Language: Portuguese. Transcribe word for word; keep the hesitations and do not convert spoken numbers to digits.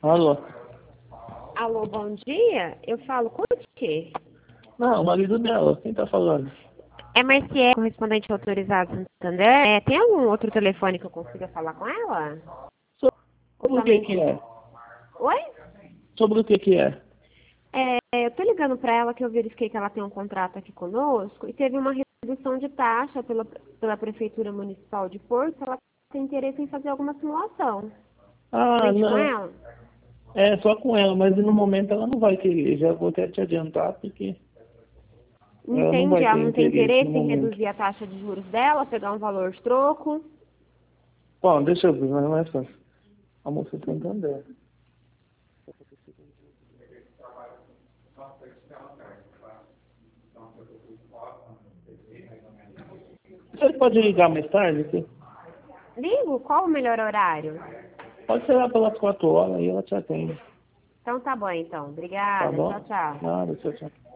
Alô? Alô, bom dia. Eu falo com o quê? Não, o marido dela. Quem tá falando? É Marcié, correspondente autorizado do Santander. É, tem algum outro telefone que eu consiga falar com ela? Sobre o que que é? Oi? Sobre o que que é? É, eu tô ligando pra ela que eu verifiquei que ela tem um contrato aqui conosco e teve uma redução de taxa pela, pela Prefeitura Municipal de Porto. Ela tem interesse em fazer alguma simulação. Ah, Somente com não. ela? É só com ela, mas no momento ela não vai querer. Já vou até te adiantar, porque ela não Entende? vai Ela ter não tem interesse no interesse em momento. reduzir a taxa de juros dela, pegar um valor de troco. Bom, deixa eu ver, mas não é fácil. A moça tá entendendo. Você pode ligar mais tarde? Aqui? Ligo? Qual o melhor horário? Pode ser lá pelas quatro horas e ela te atende. Então tá bom, então. Tá Obrigada. bom? Tchau, tchau. Nada, tchau, tchau.